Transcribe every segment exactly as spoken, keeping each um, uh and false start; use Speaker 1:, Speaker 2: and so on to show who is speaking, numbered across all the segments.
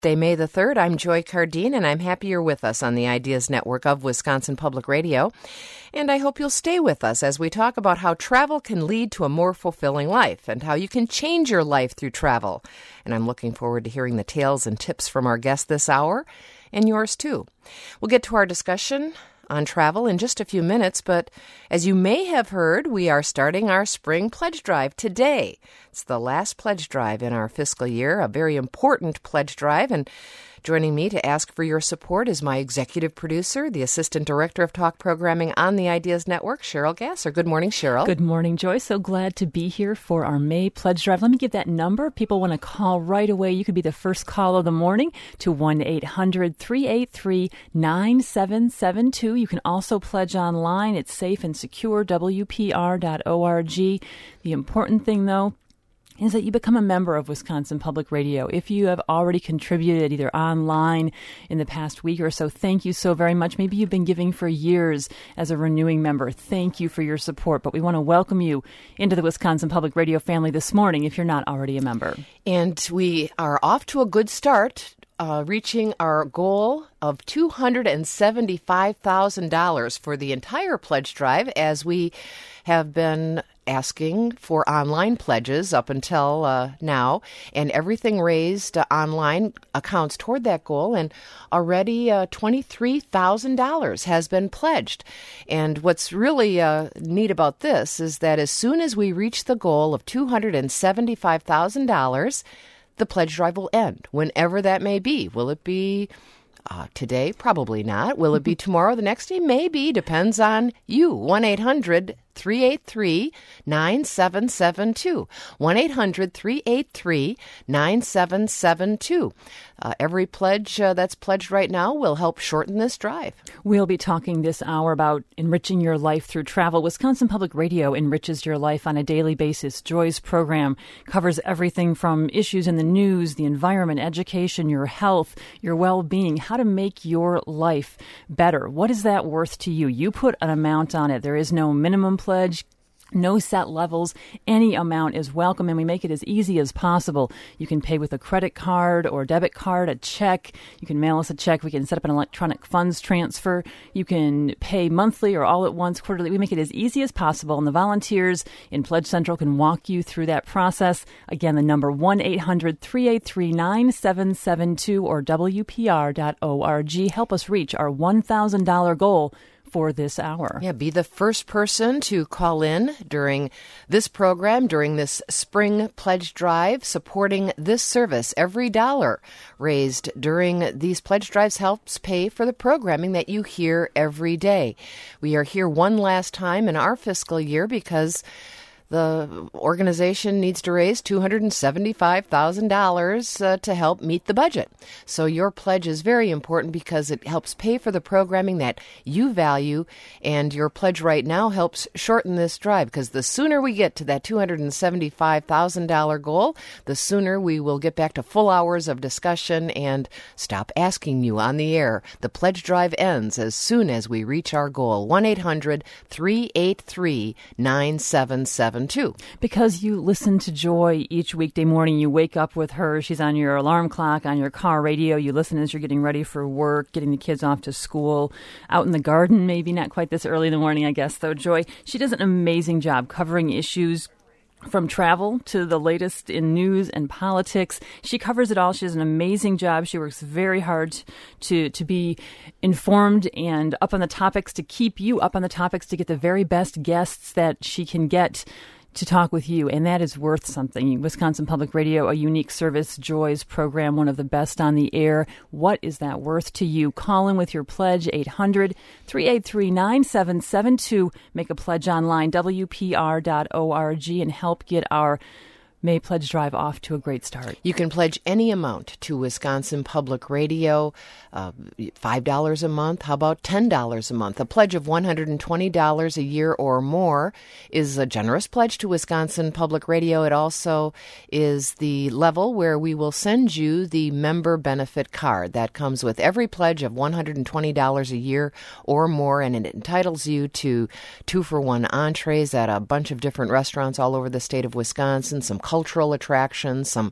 Speaker 1: Thursday, May the third. I'm Joy Cardine, and I'm happy you're with us on the Ideas Network of Wisconsin Public Radio. And I hope you'll stay with us as we talk about how travel can lead to a more fulfilling life and how you can change your life through travel. And I'm looking forward to hearing the tales and tips from our guests this hour, and yours too. We'll get to our discussion on travel in just a few minutes, but as you may have heard, we are starting our spring pledge drive today. It's the last pledge drive in our fiscal year, a very important pledge drive, and joining me to ask for your support is my executive producer, the Assistant Director of Talk Programming on the Ideas Network, Cheryl Gasser. Good morning, Cheryl.
Speaker 2: Good morning, Joy. So glad to be here for our May Pledge Drive. Let me give that number. People want to call right away. You could be the first call of the morning to one eight hundred three eight three nine seven seven two. You can also pledge online. It's safe and secure, W P R dot org. The important thing, though, is that you become a member of Wisconsin Public Radio. If you have already contributed either online in the past week or so, thank you so very much. Maybe you've been giving for years as a renewing member. Thank you for your support. But we want to welcome you into the Wisconsin Public Radio family this morning if you're not already a member.
Speaker 1: And we are off to a good start, uh, reaching our goal of two hundred seventy-five thousand dollars for the entire pledge drive, as we have been asking for online pledges up until uh, now, and everything raised uh, online accounts toward that goal, and already uh, twenty-three thousand dollars has been pledged. And what's really uh, neat about this is that as soon as we reach the goal of two hundred seventy-five thousand dollars, the pledge drive will end, whenever that may be. Will it be Uh, today? Probably not. Will it be tomorrow? The next day? Maybe. Depends on you. one eight hundred three eight three nine seven seven two. one eight hundred three eight three nine seven seven two. Uh, every pledge uh, that's pledged right now will help shorten this drive.
Speaker 2: We'll be talking this hour about enriching your life through travel. Wisconsin Public Radio enriches your life on a daily basis. Joy's program covers everything from issues in the news, the environment, education, your health, your well-being, how to make your life better. What is that worth to you? You put an amount on it. There is no minimum pledge. No set levels. Any amount is welcome, and we make it as easy as possible. You can pay with a credit card or debit card, a check. You can mail us a check. We can set up an electronic funds transfer. You can pay monthly or all at once, quarterly. We make it as easy as possible, and the volunteers in Pledge Central can walk you through that process. Again, the number one eight hundred three eight three nine seven seven two or W P R dot org. Help us reach our one thousand dollars goal for this hour.
Speaker 1: Yeah, be the first person to call in during this program, during this spring pledge drive, supporting this service. Every dollar raised during these pledge drives helps pay for the programming that you hear every day. We are here one last time in our fiscal year because the organization needs to raise two hundred seventy-five thousand dollars uh, to help meet the budget. So your pledge is very important because it helps pay for the programming that you value, and your pledge right now helps shorten this drive, because the sooner we get to that two hundred seventy-five thousand dollars goal, the sooner we will get back to full hours of discussion and stop asking you on the air. The pledge drive ends as soon as we reach our goal. one eight hundred three eight three nine seven seven two.
Speaker 2: Because you listen to Joy each weekday morning, you wake up with her. She's on your alarm clock, on your car radio. You listen as you're getting ready for work, getting the kids off to school, out in the garden, maybe not quite this early in the morning, I guess, though. Joy, she does an amazing job covering issues from travel to the latest in news and politics. She covers it all. She does an amazing job. She works very hard to, to be informed and up on the topics, to keep you up on the topics, to get the very best guests that she can get to talk with you, and that is worth something. Wisconsin Public Radio, a unique service. Joy's program, one of the best on the air. What is that worth to you? Call in with your pledge, eight hundred three eight three nine seven seven two. Make a pledge online, W P R dot org, and help get our May Pledge Drive off to a great start.
Speaker 1: You can pledge any amount to Wisconsin Public Radio, uh, five dollars a month. How about ten dollars a month? A pledge of one hundred twenty dollars a year or more is a generous pledge to Wisconsin Public Radio. It also is the level where we will send you the member benefit card. That comes with every pledge of one hundred twenty dollars a year or more, and it entitles you to two-for-one entrees at a bunch of different restaurants all over the state of Wisconsin, some cultural attractions, some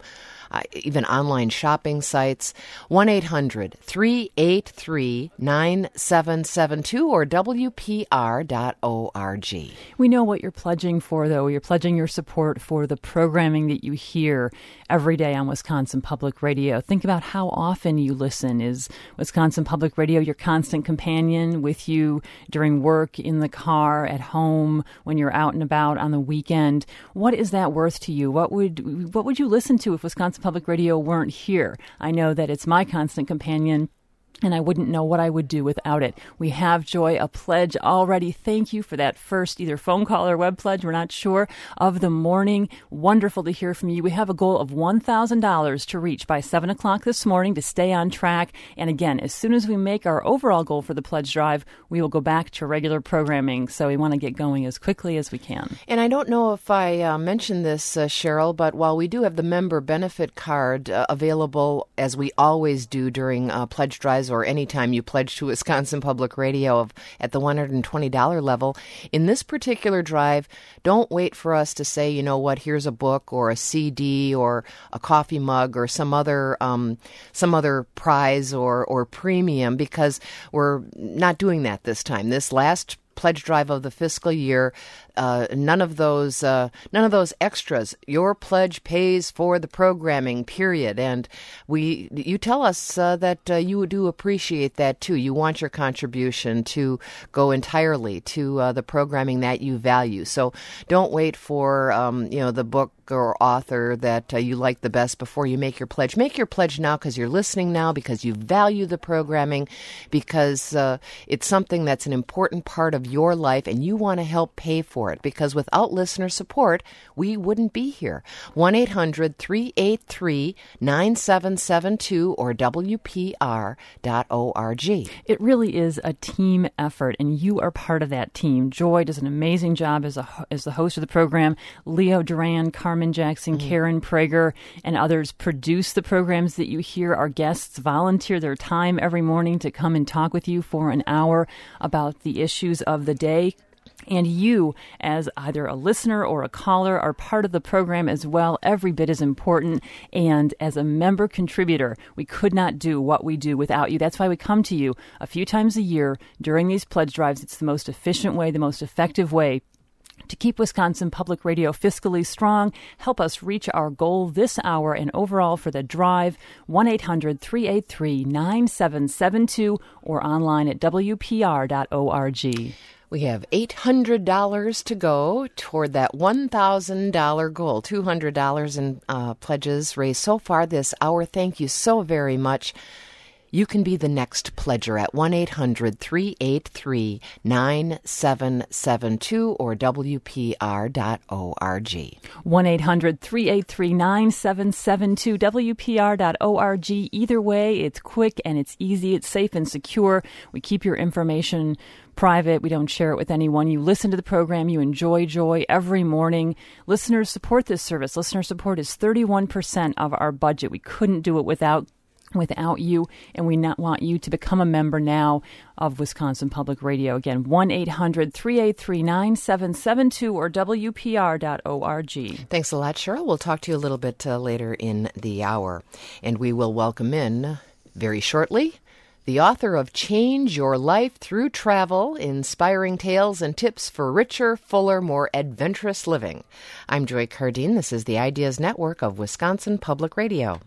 Speaker 1: uh, even online shopping sites. one eight hundred three eight three nine seven seven two or W P R dot org.
Speaker 2: We know what you're pledging for, though. You're pledging your support for the programming that you hear every day on Wisconsin Public Radio. Think about how often you listen. Is Wisconsin Public Radio your constant companion with you during work, in the car, at home, when you're out and about on the weekend? What is that worth to you? What would what would you listen to if Wisconsin Public Radio weren't here? I know that it's my constant companion, and I wouldn't know what I would do without it. We have, Joy, a pledge already. Thank you for that first either phone call or web pledge. We're not sure of the morning. Wonderful to hear from you. We have a goal of one thousand dollars to reach by seven o'clock this morning to stay on track. And again, as soon as we make our overall goal for the pledge drive, we will go back to regular programming. So we want to get going as quickly as we can.
Speaker 1: And I don't know if I uh, mentioned this, uh, Cheryl, but while we do have the member benefit card uh, available, as we always do during uh, pledge drives, or anytime you pledge to Wisconsin Public Radio of, at the one hundred twenty dollars level. In this particular drive, don't wait for us to say, you know what, here's a book or a C D or a coffee mug or some other um, some other prize or, or premium, because we're not doing that this time. This last pledge drive of the fiscal year, uh, none of those uh, none of those extras. Your pledge pays for the programming, period. And we, you tell us uh, that uh, you do appreciate that too. You want your contribution to go entirely to uh, the programming that you value. So don't wait for um, you know the book or author that uh, you like the best before you make your pledge. Make your pledge now because you're listening now, because you value the programming, because uh, it's something that's an important part of your life and you want to help pay for it, because without listener support, we wouldn't be here. one eight hundred three eight three nine seven seven two or W P R dot org.
Speaker 2: It really is a team effort, and you are part of that team. Joy does an amazing job as a as the host of the program. Leo Duran, Carmen Jackson, mm-hmm. Karen Prager, and others produce the programs that you hear. Our guests volunteer their time every morning to come and talk with you for an hour about the issues of the day. And you, as either a listener or a caller, are part of the program as well. Every bit is important. And as a member contributor, we could not do what we do without you. That's why we come to you a few times a year during these pledge drives. It's the most efficient way, the most effective way to keep Wisconsin Public Radio fiscally strong. Help us reach our goal this hour and overall for the drive. one eight hundred three eight three nine seven seven two or online at W P R dot org.
Speaker 1: We have eight hundred dollars to go toward that one thousand dollars goal. two hundred dollars in uh, pledges raised so far this hour. Thank you so very much. You can be the next pledger at one eight hundred three eight three nine seven seven two or W P R dot org.
Speaker 2: one eight hundred three eight three nine seven seven two, W P R dot org. Either way, it's quick and it's easy. It's safe and secure. We keep your information private. We don't share it with anyone. You listen to the program. You enjoy Joy every morning. Listeners support this service. Listener support is thirty-one percent of our budget. We couldn't do it without without you, and we not want you to become a member now of Wisconsin Public Radio. Again, one eight hundred three eight three nine seven seven two or W P R dot org.
Speaker 1: Thanks a lot, Cheryl. We'll talk to you a little bit uh, later in the hour, and we will welcome in very shortly the author of Change Your Life Through Travel, Inspiring Tales and Tips for Richer, Fuller, More Adventurous Living. I'm Joy Cardine. This is the Ideas Network of Wisconsin Public Radio.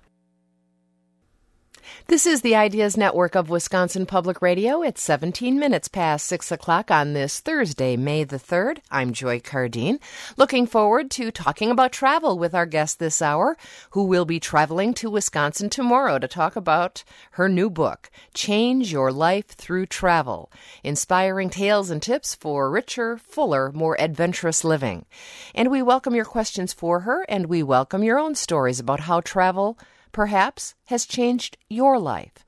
Speaker 1: This is the Ideas Network of Wisconsin Public Radio. It's seventeen minutes past six o'clock on this Thursday, May the third. I'm Joy Cardine, looking forward to talking about travel with our guest this hour, who will be traveling to Wisconsin tomorrow to talk about her new book, Change Your Life Through Travel, Inspiring Tales and Tips for Richer, Fuller, More Adventurous Living. And we welcome your questions for her, and we welcome your own stories about how travel perhaps has changed your life.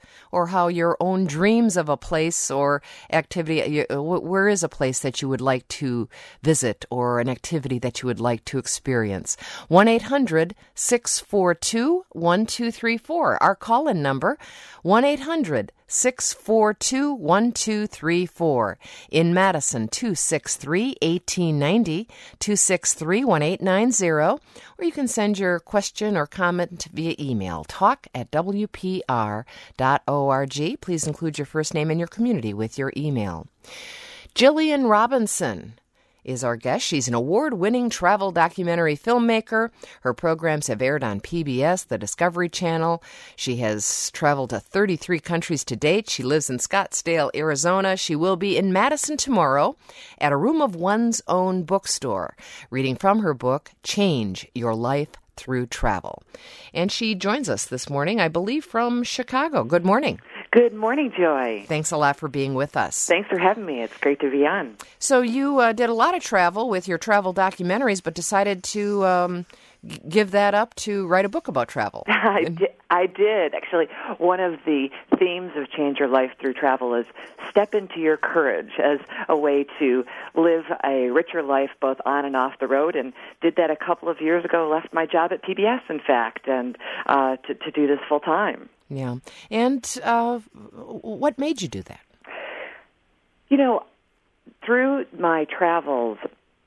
Speaker 1: or how your own dreams of a place or activity, where is a place that you would like to visit or an activity that you would like to experience. one eight hundred six four two one two three four. Our call-in number, one eight hundred six four two one two three four. In Madison, two six three one eight nine zero, two six three one eight nine zero, or you can send your question or comment via email, talk at w p r dot org. Please include your first name and your community with your email. Jillian Robinson is our guest. She's an award-winning travel documentary filmmaker. Her programs have aired on P B S, the Discovery Channel. She has traveled to thirty-three countries to date. She lives in Scottsdale, Arizona. She will be in Madison tomorrow at a Room of One's Own bookstore, reading from her book, Change Your Life Through Travel. And she joins us this morning, I believe, from Chicago. Good morning.
Speaker 3: Good morning, Joy.
Speaker 1: Thanks a lot for being with us.
Speaker 3: Thanks for having me. It's great to be on.
Speaker 1: So you uh, did a lot of travel with your travel documentaries, but decided to um, g- give that up to write a book about travel.
Speaker 3: I, di- I did. Actually, one of the themes of Change Your Life Through Travel is step into your courage as a way to live a richer life both on and off the road, and did that a couple of years ago, left my job at P B S, in fact, and uh, to, to do this full time.
Speaker 1: Yeah. And uh, what made you do that?
Speaker 3: You know, through my travels,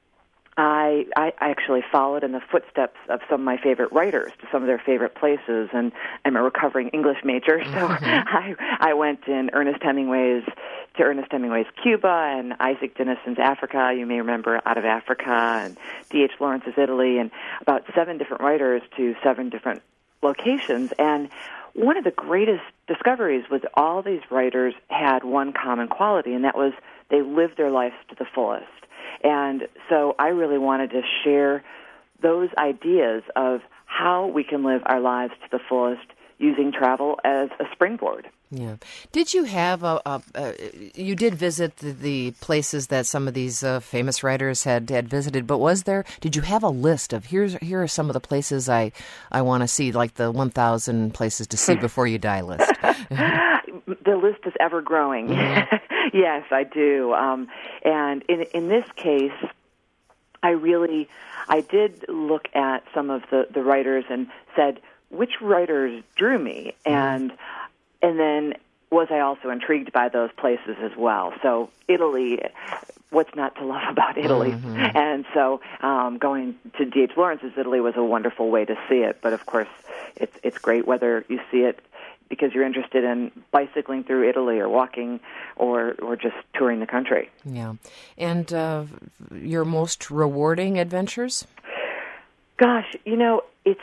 Speaker 3: I, I actually followed in the footsteps of some of my favorite writers to some of their favorite places, and I'm a recovering English major, so mm-hmm. I, I went in Ernest Hemingway's to Ernest Hemingway's Cuba and Isaac Denison's Africa, you may remember, Out of Africa, and D H Lawrence's Italy, and about seven different writers to seven different locations. And one of the greatest discoveries was all these writers had one common quality, and that was they lived their lives to the fullest. And so I really wanted to share those ideas of how we can live our lives to the fullest using travel as a springboard.
Speaker 1: Yeah. Did you have a, a, a you did visit the, the places that some of these uh, famous writers had, had visited, but was there, did you have a list of here's here are some of the places I, I want to see, like the one thousand places to see before you die list?
Speaker 3: The list is ever growing. Mm-hmm. Yes, I do. Um, and in in this case, I really, I did look at some of the, the writers and said, which writers drew me? And and then was I also intrigued by those places as well? So Italy, what's not to love about Italy? Mm-hmm. And so um, going to D H Lawrence's Italy was a wonderful way to see it. But of course, it's it's great whether you see it because you're interested in bicycling through Italy or walking or or just touring the country.
Speaker 1: Yeah. And uh, your most rewarding adventures?
Speaker 3: Gosh, you know, it's...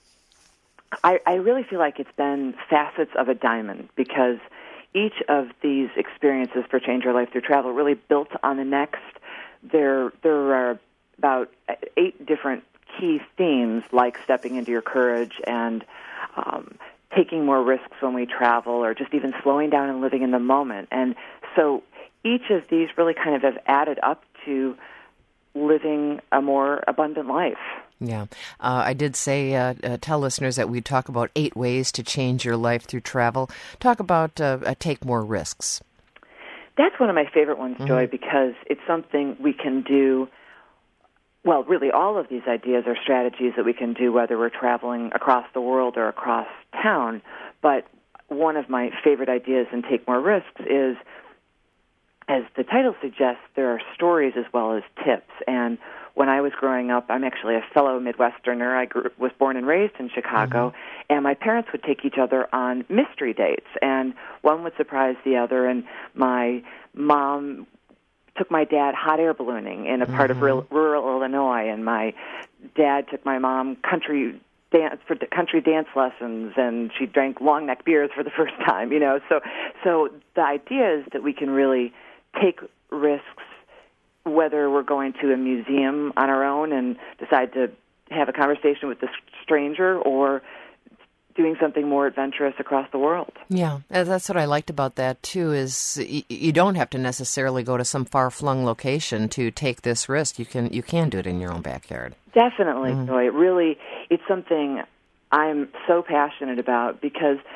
Speaker 3: I, I really feel like it's been facets of a diamond because each of these experiences for Change Your Life Through Travel really built on the next. There, there are about eight different key themes like stepping into your courage and um, taking more risks when we travel or just even slowing down and living in the moment. And so each of these really kind of have added up to living a more abundant life.
Speaker 1: Yeah. Uh, I did say, uh, uh, tell listeners that we talk about eight ways to change your life through travel. Talk about uh, uh, take more risks.
Speaker 3: That's one of my favorite ones, Joy, mm-hmm. because it's something we can do. Well, really, all of these ideas are strategies that we can do whether we're traveling across the world or across town. But one of my favorite ideas in Take More Risks is, as the title suggests, there are stories as well as tips. And when I was growing up, I'm actually a fellow Midwesterner. I grew, was born and raised in Chicago, mm-hmm. and my parents would take each other on mystery dates, and one would surprise the other. And my mom took my dad hot air ballooning in a part mm-hmm. of rural, rural Illinois, and my dad took my mom country dance for country dance lessons, and she drank long neck beers for the first time. You know, so so the idea is that we can really take risks, whether we're going to a museum on our own and decide to have a conversation with a stranger or doing something more adventurous across the world.
Speaker 1: Yeah, that's what I liked about that, too, is you don't have to necessarily go to some far-flung location to take this risk. You can you can do it in your own backyard.
Speaker 3: Definitely,
Speaker 1: mm-hmm.
Speaker 3: Joy. It really, it's something I'm so passionate about because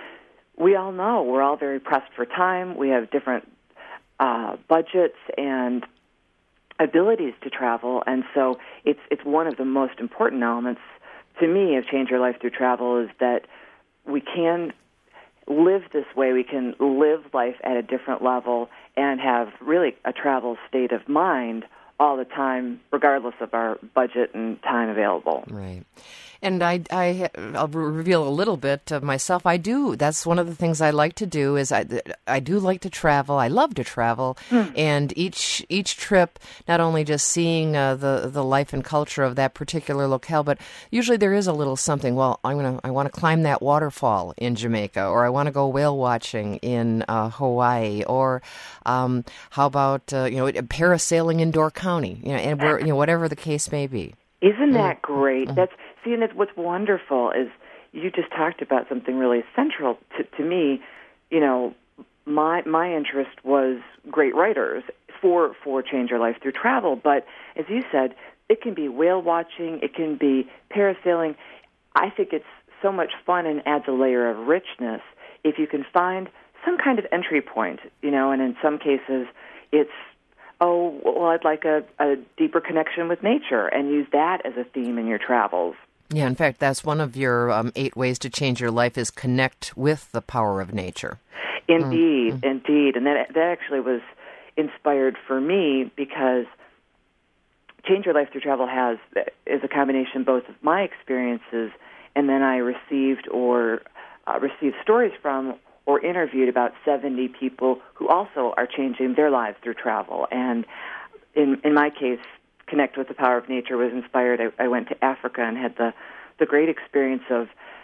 Speaker 3: we all know we're all very pressed for time. We have different uh, budgets and abilities to travel, and so it's it's one of the most important elements to me of Change Your Life Through Travel is that we can live this way. We can live life at a different level and have really a travel state of mind all the time, regardless of our budget and time available.
Speaker 1: Right. And I, I, I'll reveal a little bit of myself. I do. That's one of the things I like to do. Is I, I do like to travel. I love to travel, mm. and each each trip, not only just seeing uh, the the life and culture of that particular locale, but usually there is a little something. Well, I'm gonna I want to climb that waterfall in Jamaica, or I want to go whale watching in uh, Hawaii, or um, how about uh, you know parasailing in Door County, you know, and where, you know whatever the case may be.
Speaker 3: Isn't that great? Mm-hmm. That's see, and that's what's wonderful is you just talked about something really central to, to me. You know, my my interest was great writers for for Change Your Life Through Travel, but as you said, it can be whale watching, it can be parasailing. I think it's so much fun and adds a layer of richness if you can find some kind of entry point. You know, and in some cases, it's oh, well, I'd like a, a deeper connection with nature, and use that as a theme in your travels.
Speaker 1: Yeah, in fact, that's one of your um, eight ways to change your life is connect with the power of nature.
Speaker 3: Indeed,
Speaker 1: mm-hmm.
Speaker 3: indeed. And that, that actually was inspired for me because Change Your Life Through Travel has is a combination both of my experiences and then I received or uh, received stories from or interviewed about seventy people who also are changing their lives through travel. And in in my case, Connect with the Power of Nature was inspired. I, I went to Africa and had the, the great experience of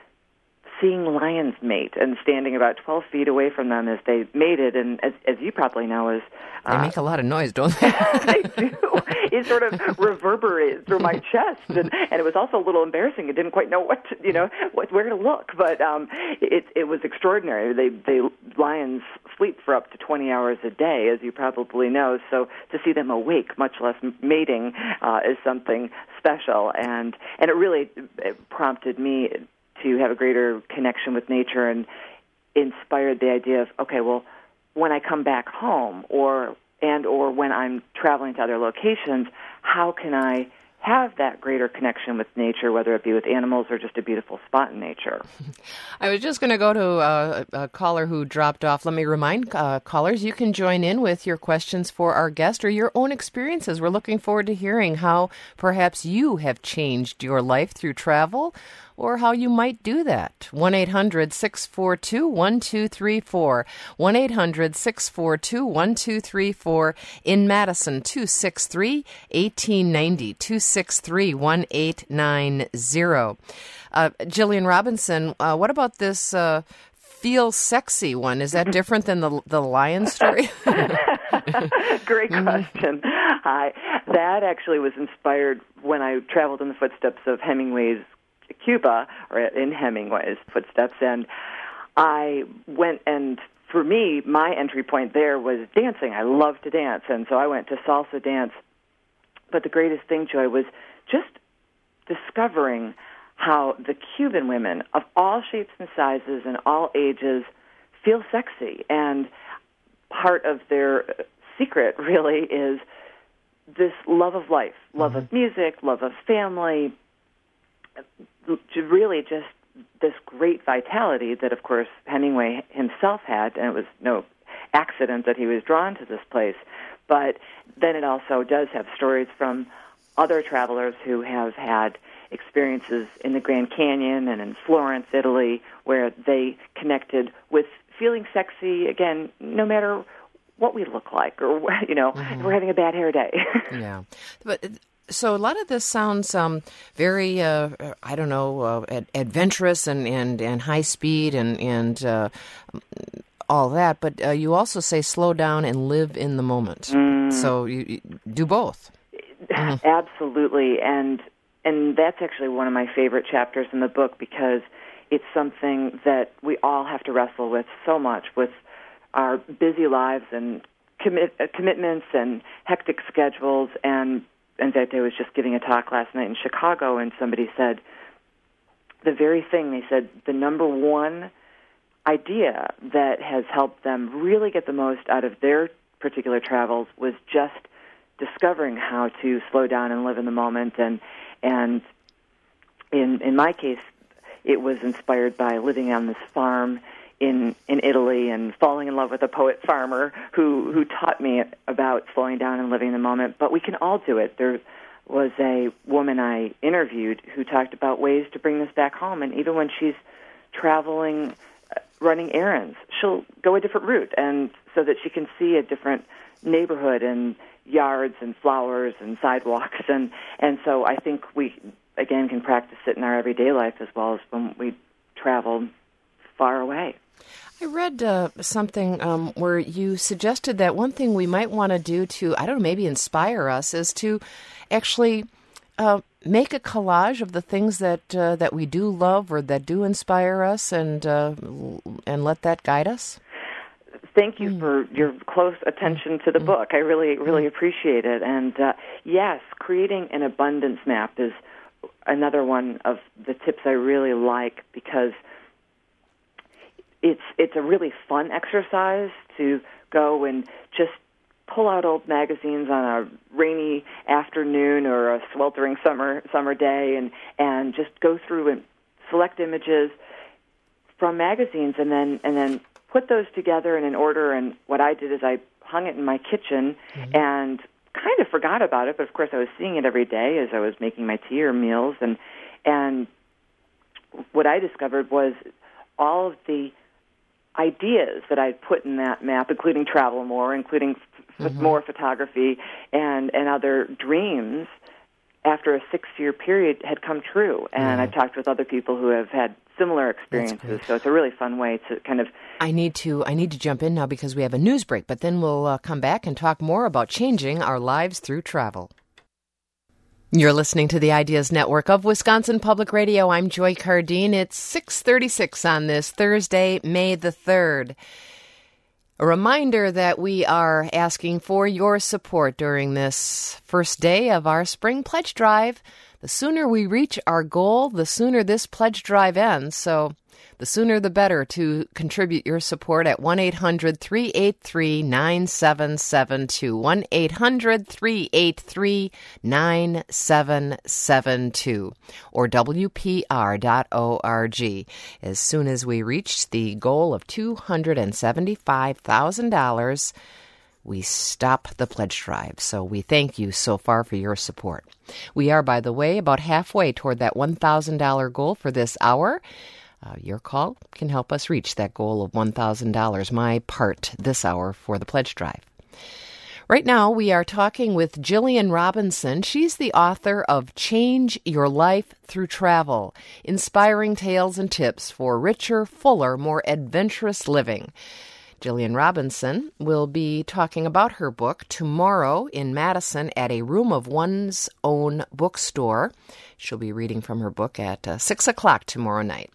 Speaker 3: seeing lions mate and standing about twelve feet away from them as they mated. And as, as you probably know, is
Speaker 1: uh, they make a lot of noise, don't they?
Speaker 3: They do. It sort of reverberated through my chest, and, and it was also a little embarrassing. I didn't quite know what to, you know what, where to look, but um, it it was extraordinary. They they lions sleep for up to twenty hours a day, as you probably know. So to see them awake, much less mating, uh, is something special, and and it really it prompted me to have a greater connection with nature and inspired the idea of, okay, well, when I come back home or and or when I'm traveling to other locations, how can I have that greater connection with nature, whether it be with animals or just a beautiful spot in nature?
Speaker 1: I was just going to go to uh, a caller who dropped off. Let me remind uh, callers, you can join in with your questions for our guest or your own experiences. We're looking forward to hearing how perhaps you have changed your life through travel or how you might do that. one eight hundred six four two one two three four. one eight hundred six four two one two three four. In Madison, two six three one eight nine zero. two six three one eight nine zero. Uh, Jillian Robinson, uh, what about this uh, feel sexy one? Is that different than the the lion story?
Speaker 3: Great question. Hi. That actually was inspired when I traveled in the footsteps of Hemingway's Cuba, or in Hemingway's footsteps, and I went, and for me, my entry point there was dancing. I love to dance, and so I went to salsa dance. But the greatest thing, Joy, was just discovering how the Cuban women of all shapes and sizes and all ages feel sexy, and part of their secret really is this love of life, love mm-hmm. of music, love of family, really just this great vitality that, of course, Hemingway himself had, and it was no accident that he was drawn to this place. But then it also does have stories from other travelers who have had experiences in the Grand Canyon and in Florence, Italy, where they connected with feeling sexy, again, no matter what we look like or, you know, mm-hmm. if we're having a bad hair day.
Speaker 1: Yeah. But so a lot of this sounds um, very, uh, I don't know, uh, ad- adventurous and, and, and high speed and, and uh, all that, but uh, you also say slow down and live in the moment. Mm. So you, you do both. Mm-hmm.
Speaker 3: Absolutely, and and that's actually one of my favorite chapters in the book because it's something that we all have to wrestle with so much with our busy lives and commit, uh, commitments and hectic schedules. And in fact, I was just giving a talk last night in Chicago, and somebody said the very thing. They said the number one idea that has helped them really get the most out of their particular travels was just discovering how to slow down and live in the moment. And and in in my case, it was inspired by living on this farm in in Italy and falling in love with a poet farmer who who taught me about slowing down and living in the moment. But we can all do it. There was a woman I interviewed who talked about ways to bring this back home, and even when she's traveling, uh, running errands, she'll go a different route, and so that she can see a different neighborhood and yards and flowers and sidewalks. And, and so I think we, again, can practice it in our everyday life as well as when we travel far away.
Speaker 1: I read uh, something um, where you suggested that one thing we might want to do to, I don't know, maybe inspire us is to actually uh, make a collage of the things that uh, that we do love or that do inspire us, and uh, and let that guide us.
Speaker 3: Thank you for your close attention to the book. I really, really appreciate it. And uh, yes, creating an abundance map is another one of the tips I really like, because it's it's a really fun exercise to go and just pull out old magazines on a rainy afternoon or a sweltering summer summer day, and, and just go through and select images from magazines, and then and then put those together in an order. And what I did is I hung it in my kitchen mm-hmm. and kind of forgot about it, but of course I was seeing it every day as I was making my tea or meals. And and what I discovered was all of the ideas that I'd put in that map, including travel more, including f- mm-hmm. more photography and, and other dreams, after a six-year period had come true. And mm-hmm. I talked with other people who have had similar experiences, so it's a really fun way to kind of...
Speaker 1: I need to I need to jump in now because we have a news break, but then we'll uh, come back and talk more about changing our lives through travel. You're listening to the Ideas Network of Wisconsin Public Radio. I'm Joy Cardine. It's six thirty-six on this Thursday, May the third. A reminder that we are asking for your support during this first day of our Spring Pledge Drive. The sooner we reach our goal, the sooner this pledge drive ends. So the sooner the better to contribute your support at one eight hundred three eight three nine seven seven two. one eight hundred three eight three nine seven seven two or W P R dot org. As soon as we reach the goal of two hundred seventy-five thousand dollars, we stop the pledge drive. So we thank you so far for your support. We are, by the way, about halfway toward that one thousand dollars goal for this hour. Uh, your call can help us reach that goal of one thousand dollars, my part this hour for the pledge drive. Right now, we are talking with Jillian Robinson. She's the author of Change Your Life Through Travel, Inspiring Tales and Tips for Richer, Fuller, More Adventurous Living. Jillian Robinson will be talking about her book tomorrow in Madison at a Room of One's Own bookstore. She'll be reading from her book at uh, six o'clock tomorrow night.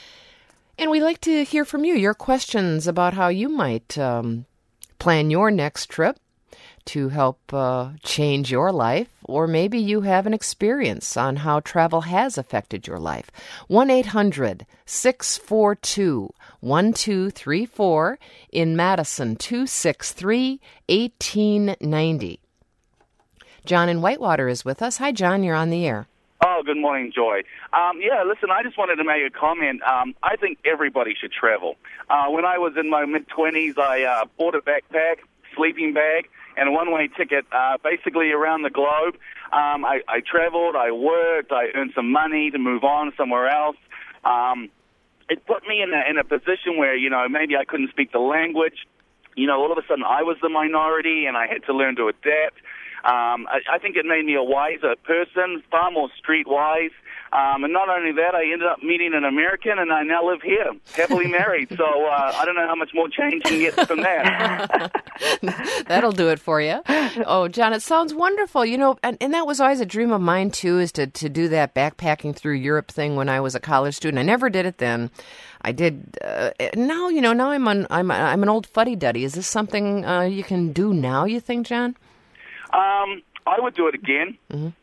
Speaker 1: And we'd like to hear from you, your questions about how you might um, plan your next trip to help uh, change your life, or maybe you have an experience on how travel has affected your life. one eight hundred six four two one two three four, in Madison, two six three one eight nine zero. John in Whitewater is with us. Hi, John, you're on the air.
Speaker 4: Oh, good morning, Joy. Um, yeah, listen, I just wanted to make a comment. Um, I think everybody should travel. Uh, when I was in my mid-twenties, I uh, bought a backpack, sleeping bag, and a one-way ticket uh, basically around the globe. Um, I, I traveled, I worked, I earned some money to move on somewhere else. Um, it put me in a, in a position where, you know, maybe I couldn't speak the language. You know, all of a sudden I was the minority, and I had to learn to adapt. Um, I, I think it made me a wiser person, far more streetwise. Um, and not only that, I ended up meeting an American, and I now live here, happily married. So uh, I don't know how much more change you can get from that.
Speaker 1: That'll do it for you. Oh, John, it sounds wonderful. You know, and, and that was always a dream of mine, too, is to, to do that backpacking through Europe thing when I was a college student. I never did it then. I did. Uh, now, you know, now I'm, an, I'm, I'm an old fuddy-duddy. Is this something uh, you can do now, you think, John?
Speaker 4: Um, I would do it again. Mm-hmm.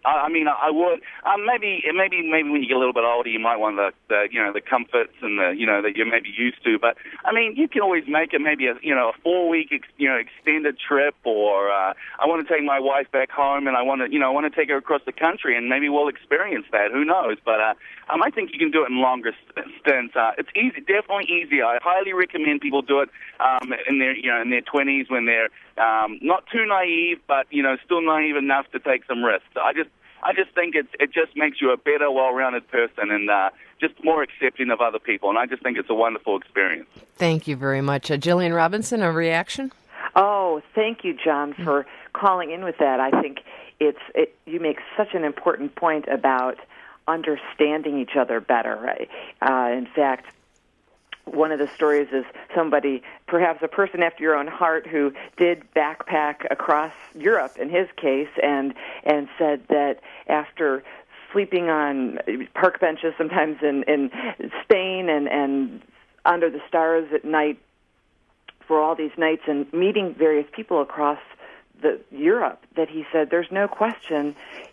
Speaker 4: I, I mean, I, I would. Um, maybe, maybe, maybe when you get a little bit older, you might want the, the, you know, the comforts and the, you know, that you're maybe used to. But I mean, you can always make it maybe a, you know, a four-week, ex, you know, extended trip. Or uh, I want to take my wife back home, and I want to, you know, I want to take her across the country, and maybe we'll experience that. Who knows? But uh, um, I think you can do it in longer stints. Uh, it's easy, definitely easy. I highly recommend people do it um, in their, you know, in their twenties when they're um, not too naive, but you know, still naive enough to take some risks. I just, I just think it's, it just makes you a better, well-rounded person, and uh, just more accepting of other people. And I just think it's a wonderful experience.
Speaker 1: Thank you very much, uh, Jillian Robinson. A reaction?
Speaker 3: Oh, thank you, John, for calling in with that. I think it's it, you make such an important point about understanding each other better. Right? Uh, in fact, one of the stories is somebody, perhaps a person after your own heart, who did backpack across Europe, in his case, and and said that after sleeping on park benches, sometimes in, in Spain and, and under the stars at night for all these nights, and meeting various people across the Europe, that he said there's no question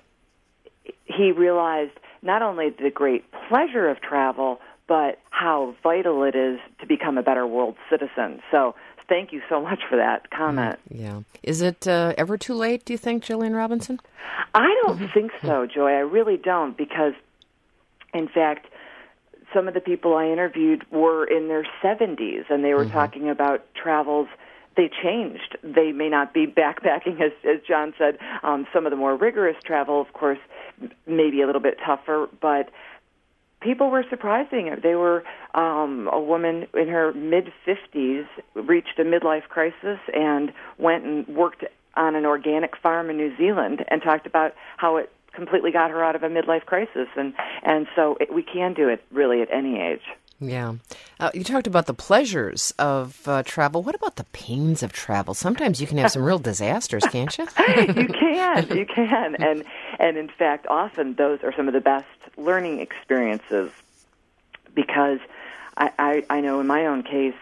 Speaker 3: he realized not only the great pleasure of travel, but how vital it is to become a better world citizen. So thank you so much for that comment.
Speaker 1: Yeah. Is it uh, ever too late, do you think, Jillian Robinson?
Speaker 3: I don't think so, Joy. I really don't, because, in fact, some of the people I interviewed were in their seventies, and they were mm-hmm. talking about travels. They changed. They may not be backpacking, as, as John said. Um, some of the more rigorous travel, of course, may be a little bit tougher, but people were surprising. They were um, a woman in her mid-fifties reached a midlife crisis and went and worked on an organic farm in New Zealand and talked about how it completely got her out of a midlife crisis. And, and so it, we can do it really at any age.
Speaker 1: Yeah. Uh, you talked about the pleasures of uh, travel. What about the pains of travel? Sometimes you can have some real disasters, can't you?
Speaker 3: You can. You can. And, and in fact, often those are some of the best learning experiences, because I, I, I know in my own case,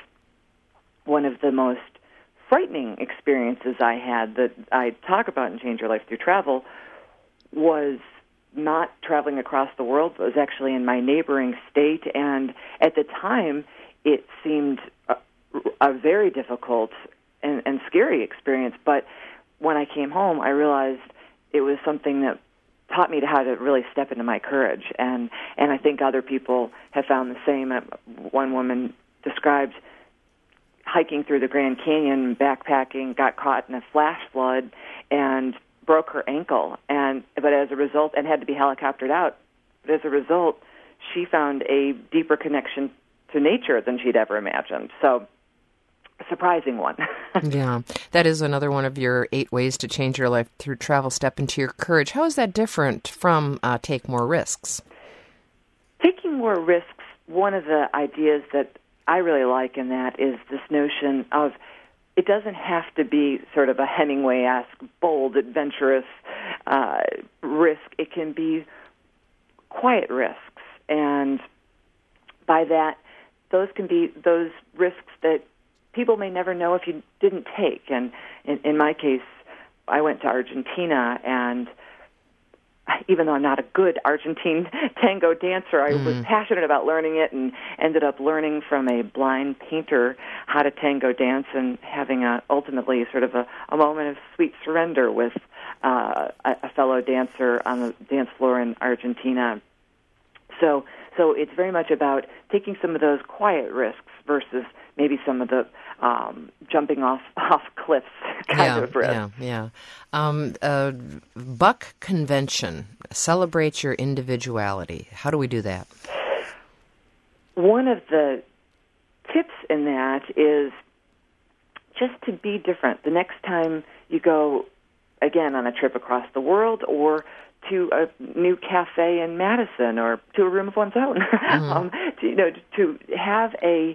Speaker 3: one of the most frightening experiences I had that I talk about in Change Your Life Through Travel was not traveling across the world, but was actually in my neighboring state. And at the time, it seemed a, a very difficult and, and scary experience. But when I came home, I realized it was something that taught me how to really step into my courage. And, and I think other people have found the same. One woman described hiking through the Grand Canyon, backpacking, got caught in a flash flood, and broke her ankle, and but as a result, and had to be helicoptered out. But as a result, she found a deeper connection to nature than she'd ever imagined. So, a surprising one.
Speaker 1: Yeah, that is another one of your eight ways to change your life through travel. Step into your courage. How is that different from uh, take more risks? Taking more risks. One of the ideas that I really like in that is this notion of it doesn't have to be sort of a Hemingway-esque, bold, adventurous uh, risk. It can be quiet risks. And by that, those can be those risks that people may never know if you didn't take. And in, in my case, I went to Argentina, and even though I'm not a good Argentine tango dancer, I mm. was passionate about learning it, and ended up learning from a blind painter how to tango dance, and having a, ultimately sort of a, a moment of sweet surrender with uh, a, a fellow dancer on the dance floor in Argentina. So, so it's very much about taking some of those quiet risks versus maybe some of the um, jumping off off cliffs kind yeah,
Speaker 3: of risks.
Speaker 1: Yeah, yeah. Um, uh, Buck Convention, celebrate your individuality. How do we do that?
Speaker 3: One of the tips in that is just to be different. The next time you go, again, on a trip across the world, or to a new cafe in Madison, or to a room of one's own, mm-hmm. um, to, you know, to have a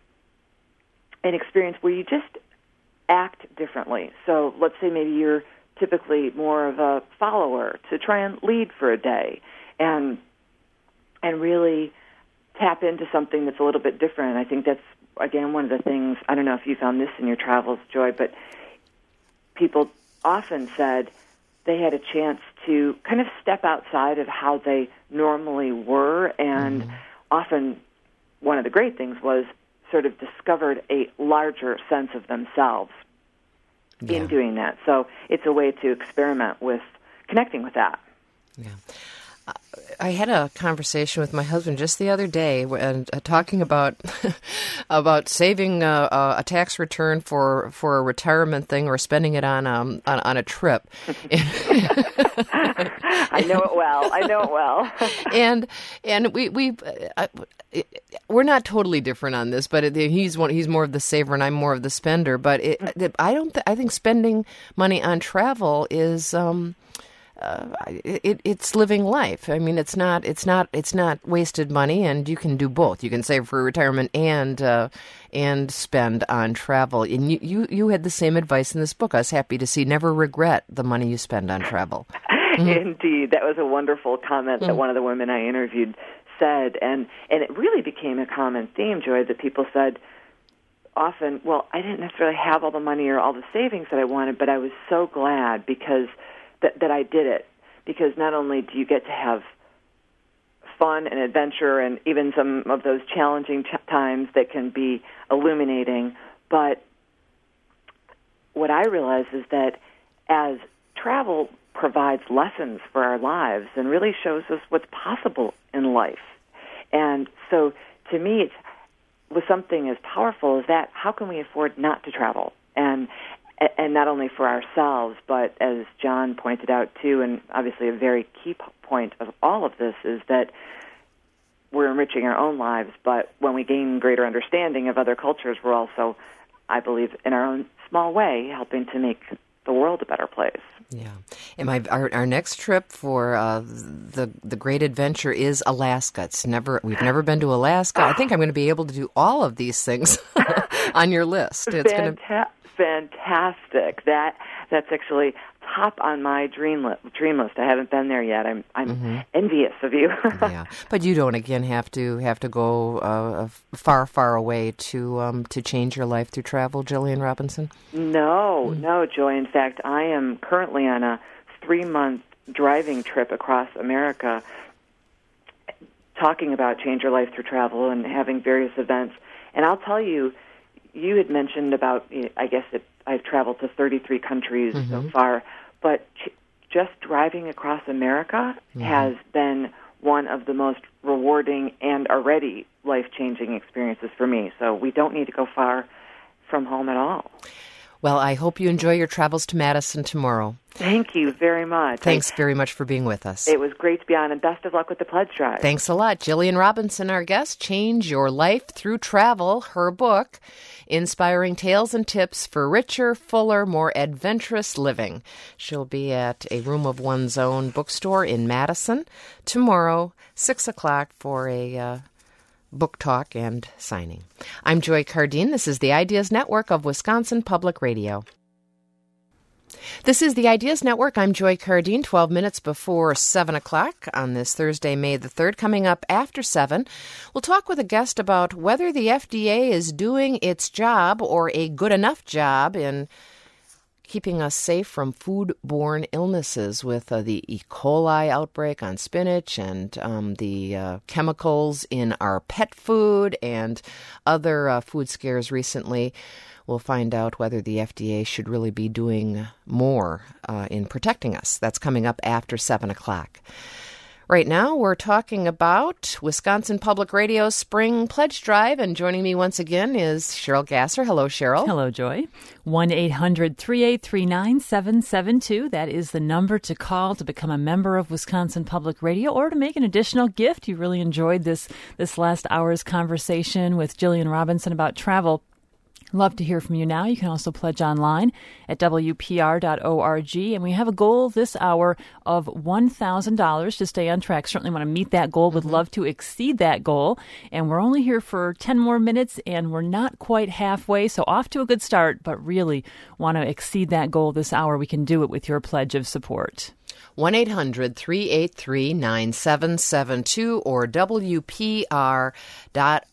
Speaker 3: an experience where you just act differently. So let's say maybe you're typically more of a follower, to try and lead for a day, and and really tap into something that's a little bit different. I think that's, again, one of the things, I don't know if you found this in your travels, Joy, but people often said they had a chance to kind of step outside of how they normally were. And mm-hmm. often one of the great things was sort of discovered a larger sense of themselves yeah. in doing that. So it's a way to experiment with connecting with that.
Speaker 1: Yeah. I had a conversation with my husband just the other day, and uh, talking about about saving uh, uh, a tax return for, for a retirement thing or spending it on um on, on a trip.
Speaker 3: I know it well. I know it well.
Speaker 1: and and we we uh, we're not totally different on this, but it, he's one he's more of the saver and I'm more of the spender. But it, it, I don't. Th- I think spending money on travel is. Um, Uh, it, it's living life. I mean, it's not, it's not, it's not wasted money, and you can do both. You can save for retirement and uh, and spend on travel. And you, you, you had the same advice in this book. I was happy to see. Never regret the money you spend on travel. Mm-hmm.
Speaker 3: Indeed, that was a wonderful comment mm-hmm. that one of the women I interviewed said, and and it really became a common theme, Joy, that people said often, well, I didn't necessarily have all the money or all the savings that I wanted, but I was so glad because. That, that I did it, because not only do you get to have fun and adventure and even some of those challenging ch- times that can be illuminating, but what I realize is that as travel provides lessons for our lives and really shows us what's possible in life. And so to me, it's, with something as powerful as that, how can we afford not to travel? And And not only for ourselves, but as John pointed out too, and obviously a very key point of all of this is that we're enriching our own lives, but when we gain greater understanding of other cultures, we're also, I believe, in our own small way, helping to make the world a better place.
Speaker 1: Yeah. And my our, our next trip for uh, the the great adventure is Alaska. It's never we've never been to Alaska. I think I'm going to be able to do all of these things on your list. It's
Speaker 3: going to Fantastic. That that's actually top on my dream list. Dream list. I haven't been there yet. I'm I'm mm-hmm. envious of you.
Speaker 1: Yeah, but you don't again have to have to go uh, far far away to um, to change your life through travel, Jillian Robinson.
Speaker 3: No, mm-hmm. no, Joy. In fact, I am currently on a three month driving trip across America, talking about change your life through travel and having various events. And I'll tell you. You had mentioned about, I guess it, I've traveled to thirty-three countries mm-hmm. so far, but ch- just driving across America mm-hmm. has been one of the most rewarding and already life-changing experiences for me. So we don't need to go far from home at all.
Speaker 1: Well, I hope you enjoy your travels to Madison tomorrow.
Speaker 3: Thank you very much.
Speaker 1: Thanks very much for being with us.
Speaker 3: It was great to be on, and best of luck with the pledge drive.
Speaker 1: Thanks a lot. Jillian Robinson, our guest, Change Your Life Through Travel, her book, Inspiring Tales and Tips for Richer, Fuller, More Adventurous Living. She'll be at a Room of One's Own bookstore in Madison tomorrow, six o'clock, for a uh, book talk and signing. I'm Joy Cardine. This is the Ideas Network of Wisconsin Public Radio. This is the Ideas Network. I'm Joy Cardine, twelve minutes before seven o'clock on this Thursday, May the third. Coming up after seven, we'll talk with a guest about whether the F D A is doing its job or a good enough job in keeping us safe from food-borne illnesses with uh, the E. coli outbreak on spinach and um, the uh, chemicals in our pet food and other uh, food scares recently. We'll find out whether the F D A should really be doing more uh, in protecting us. That's coming up after seven o'clock. Right now, we're talking about Wisconsin Public Radio's Spring Pledge Drive, and joining me once again is Cheryl Gasser. Hello, Cheryl.
Speaker 2: Hello, Joy. one eight hundred three eight three nine seven seven two. That is the number to call to become a member of Wisconsin Public Radio or to make an additional gift. You really enjoyed this, this last hour's conversation with Jillian Robinson about travel. Love to hear from you now. You can also pledge online at W P R dot org. And we have a goal this hour of one thousand dollars to stay on track. Certainly want to meet that goal. Would love to exceed that goal. And we're only here for ten more minutes, and we're not quite halfway. So off to a good start, but really want to exceed that goal this hour. We can do it with your pledge of support.
Speaker 1: one eight hundred three eight three nine seven seven two or W P R dot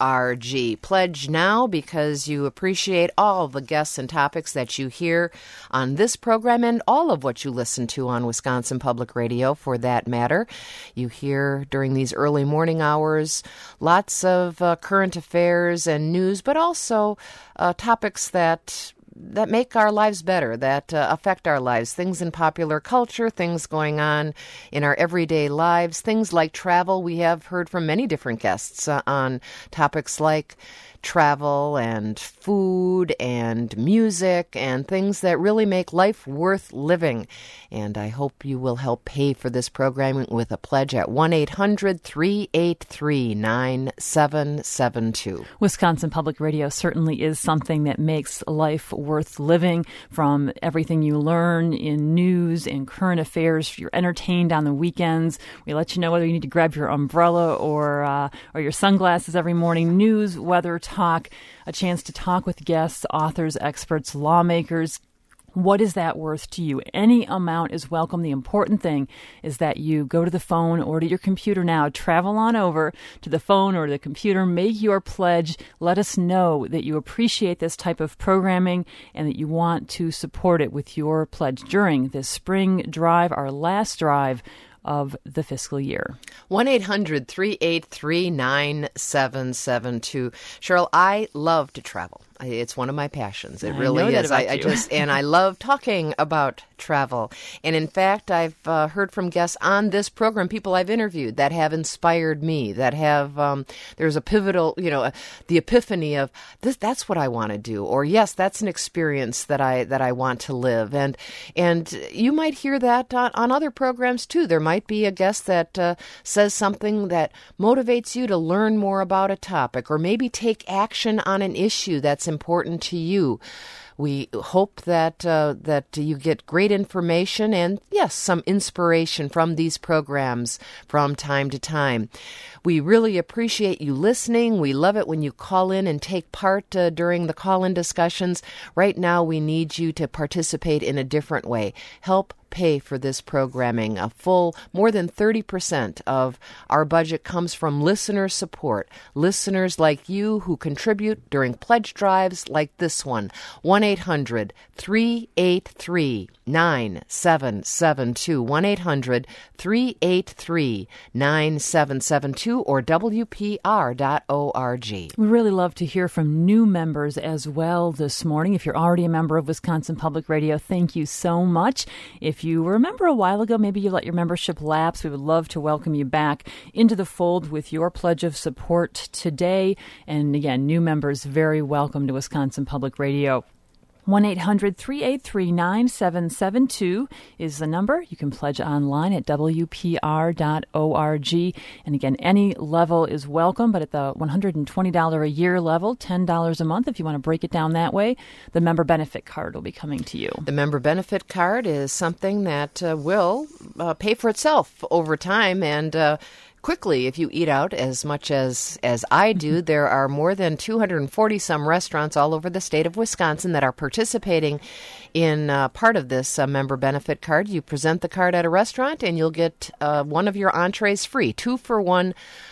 Speaker 1: org. Pledge now because you appreciate all the guests and topics that you hear on this program and all of what you listen to on Wisconsin Public Radio, for that matter. You hear during these early morning hours lots of uh, current affairs and news, but also uh, topics that that make our lives better, that uh, affect our lives, things in popular culture, things going on in our everyday lives, things like travel. We have heard from many different guests uh, on topics like travel and food and music and things that really make life worth living. And I hope you will help pay for this program with a pledge at one eight hundred three eight three nine seven seven two.
Speaker 2: Wisconsin Public Radio certainly is something that makes life worth living, from everything you learn in news and current affairs. You're entertained on the weekends. We let you know whether you need to grab your umbrella or uh, or your sunglasses every morning. News, weather, talk, a chance to talk with guests, authors, experts, lawmakers. What is that worth to you? Any amount is welcome. The important thing is that you go to the phone or to your computer now, travel on over to the phone or the computer, make your pledge. Let us know that you appreciate this type of programming and that you want to support it with your pledge during this spring drive, our last drive of the fiscal year.
Speaker 1: one eight hundred three eight three nine seven seven two. Cheryl, I love to travel. It's one of my passions. It
Speaker 2: I
Speaker 1: really
Speaker 2: know that
Speaker 1: is.
Speaker 2: about
Speaker 1: I, I
Speaker 2: you.
Speaker 1: just and I love talking about travel. And in fact, I've uh, heard from guests on this program, people I've interviewed that have inspired me, that have um, there's a pivotal, you know, uh, the epiphany of this. That's what I want to do, or yes, that's an experience that I that I want to live. And and you might hear that on, on other programs too. There might be a guest that uh, says something that motivates you to learn more about a topic, or maybe take action on an issue that's important to you. We hope that uh, that you get great information and, yes, some inspiration from these programs from time to time. We really appreciate you listening. We love it when you call in and take part uh, during the call-in discussions. Right now, we need you to participate in a different way. Help pay for this programming. A full, more than thirty percent of our budget comes from listener support. Listeners like you who contribute during pledge drives like this one. one eight hundred three eight three nine seven seven two. one eight hundred three eight three nine seven seven two or W P R dot org.
Speaker 2: We really love to hear from new members as well this morning. If you're already a member of Wisconsin Public Radio, thank you so much. If you were a member a while ago, maybe you let your membership lapse, we would love to welcome you back into the fold with your pledge of support today. And again, new members, very welcome to Wisconsin Public Radio. one eight hundred three eight three nine seven seven two is the number. You can pledge online at W P R dot org. And again, any level is welcome, but at the one hundred twenty dollars a year level, ten dollars a month, if you want to break it down that way, the member benefit card will be coming to you.
Speaker 1: The member benefit card is something that uh, will uh, pay for itself over time and uh, quickly if you eat out as much as, as I do. There are more than two hundred forty some restaurants all over the state of Wisconsin that are participating in uh, part of this uh, member benefit card. You present the card at a restaurant and you'll get uh, one of your entrees free, two for one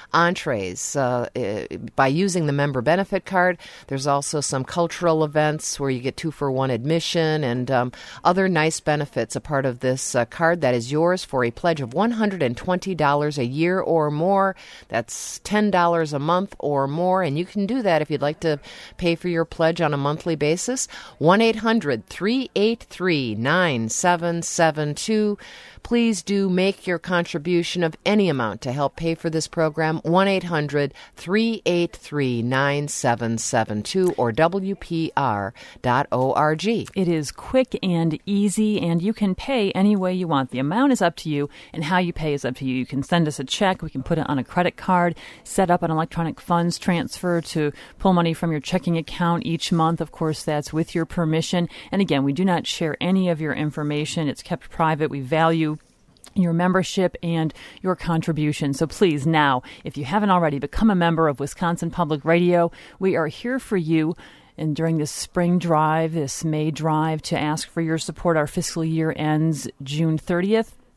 Speaker 1: entrees uh, by using the member benefit card. There's also some cultural events where you get two for one admission and um, other nice benefits. A part of this uh, card that is yours for a pledge of one hundred twenty dollars a year or more. That's ten dollars a month or more, and you can do that if you'd like to pay for your pledge on a monthly basis. one eight hundred three eight three nine seven seven two. Please do make your contribution of any amount to help pay for this program. one eight hundred three eight three nine seven seven two or W P R dot org.
Speaker 2: It is quick and easy, and you can pay any way you want. The amount is up to you, and how you pay is up to you. You can send us a check. We can put it on a credit card, set up an electronic funds transfer to pull money from your checking account each month. Of course, that's with your permission. And again, we do not share any of your information. It's kept private. We value your membership and your contribution. So please now, if you haven't already, become a member of Wisconsin Public Radio. We are here for you. And during this spring drive, this May drive, to ask for your support. Our fiscal year ends June thirtieth.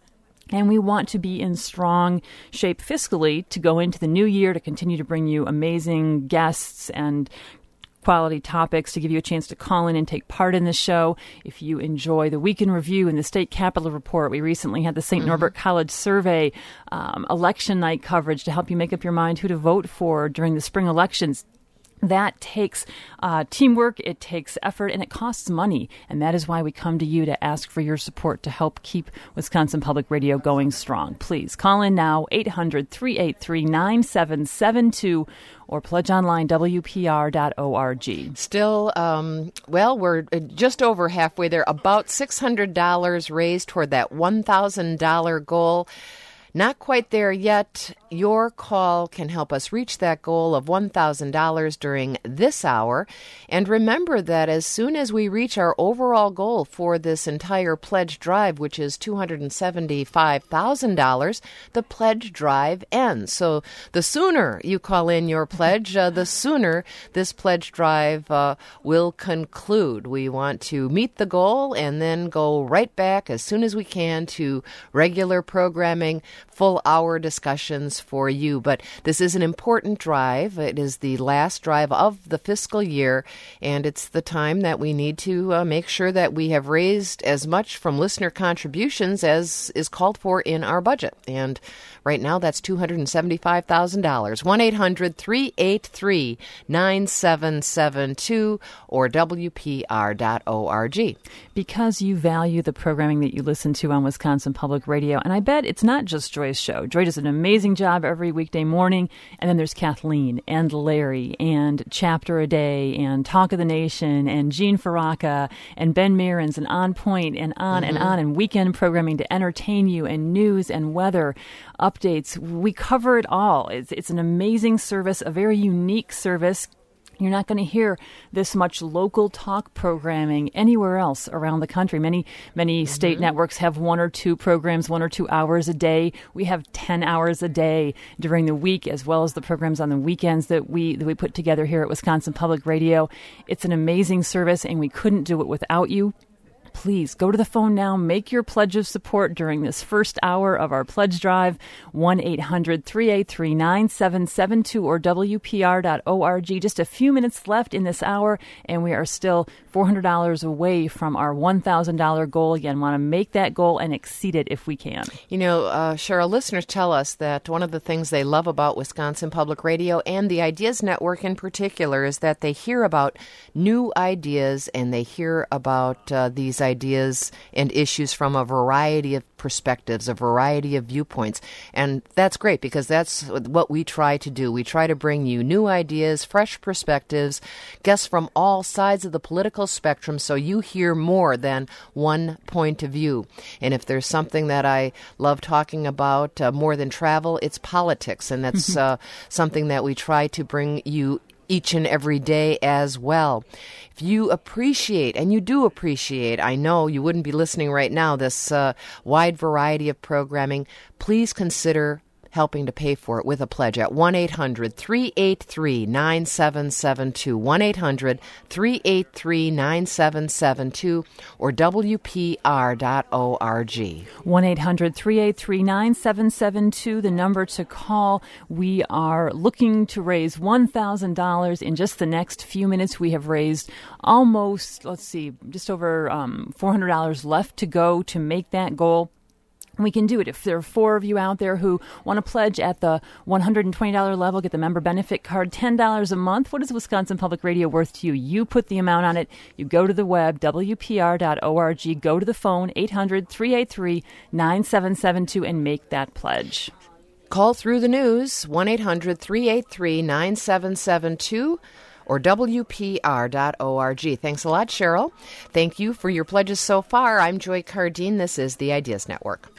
Speaker 2: And we want to be in strong shape fiscally to go into the new year, to continue to bring you amazing guests and quality topics, to give you a chance to call in and take part in the show. If you enjoy the Week in Review and the State Capitol Report, we recently had the Saint Mm-hmm. Norbert College Survey, um, election night coverage to help you make up your mind who to vote for during the spring elections. That takes uh, teamwork, it takes effort, and it costs money. And that is why we come to you to ask for your support to help keep Wisconsin Public Radio going strong. Please call in now, eight hundred, three eight three, nine seven seven two, or pledge online, W P R dot org.
Speaker 1: Still, um, well, we're just over halfway there. About six hundred dollars raised toward that one thousand dollars goal. Not quite there yet. Your call can help us reach that goal of one thousand dollars during this hour. And remember that as soon as we reach our overall goal for this entire pledge drive, which is two hundred seventy-five thousand dollars, the pledge drive ends. So the sooner you call in your pledge, uh, the sooner this pledge drive uh, will conclude. We want to meet the goal and then go right back as soon as we can to regular programming, full hour discussions for you. But this is an important drive. It is the last drive of the fiscal year, and it's the time that we need to uh, make sure that we have raised as much from listener contributions as is called for in our budget. And right now, that's two hundred seventy-five thousand dollars. one eight hundred, three eight three, nine seven seven two or W P R dot org.
Speaker 2: Because you value the programming that you listen to on Wisconsin Public Radio, and I bet it's not just Joy's show. Joy does an amazing job every weekday morning, and then there's Kathleen and Larry and Chapter a Day and Talk of the Nation and Gene Faraka and Ben Mehrens and On Point and on mm-hmm. and on, and weekend programming to entertain you, and news and weather updates. We cover it all. It's, it's an amazing service, a very unique service. You're not going to hear this much local talk programming anywhere else around the country. Many, many mm-hmm. state networks have one or two programs, one or two hours a day. We have ten hours a day during the week, as well as the programs on the weekends that we that we put together here at Wisconsin Public Radio. It's an amazing service, and we couldn't do it without you. Please go to the phone now. Make your pledge of support during this first hour of our pledge drive. one eight hundred, three eight three, nine seven seven two or W P R dot org. Just a few minutes left in this hour, and we are still four hundred dollars away from our one thousand dollars goal. Again, want to make that goal and exceed it if we can.
Speaker 1: You know, uh, Cheryl, listeners tell us that one of the things they love about Wisconsin Public Radio and the Ideas Network in particular is that they hear about new ideas, and they hear about uh, these ideas and issues from a variety of perspectives, a variety of viewpoints. And that's great, because that's what we try to do. We try to bring you new ideas, fresh perspectives, guests from all sides of the political spectrum, so you hear more than one point of view. And if there's something that I love talking about uh, more than travel, it's politics. And that's uh, something that we try to bring you each and every day as well. If you appreciate, and you do appreciate, I know you wouldn't be listening right now, this uh, wide variety of programming, please consider helping to pay for it with a pledge at one eight hundred, three eight three, nine seven seven two, one eight hundred, three eight three, nine seven seven two or W P R dot org.
Speaker 2: one eight hundred, three eight three, nine seven seven two, the number to call. We are looking to raise one thousand dollars in just the next few minutes. We have raised almost, let's see, just over um, four hundred dollars left to go to make that goal. We can do it. If there are four of you out there who want to pledge at the one hundred twenty dollars level, get the member benefit card, ten dollars a month, what is Wisconsin Public Radio worth to you? You put the amount on it. You go to the web, W P R dot org, go to the phone, eight hundred, three eight three, nine seven seven two, and make that pledge.
Speaker 1: Call through the news, one eight hundred, three eight three, nine seven seven two. or W P R dot org. Thanks a lot, Cheryl. Thank you for your pledges so far. I'm Joy Cardine. This is the Ideas Network.